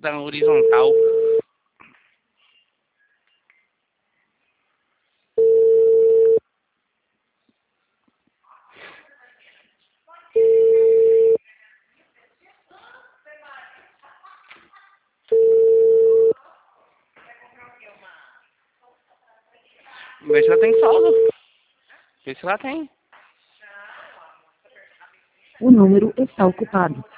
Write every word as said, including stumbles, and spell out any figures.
da horizontal. Vê se ela tem saldo. Vê se ela tem. O número está ocupado.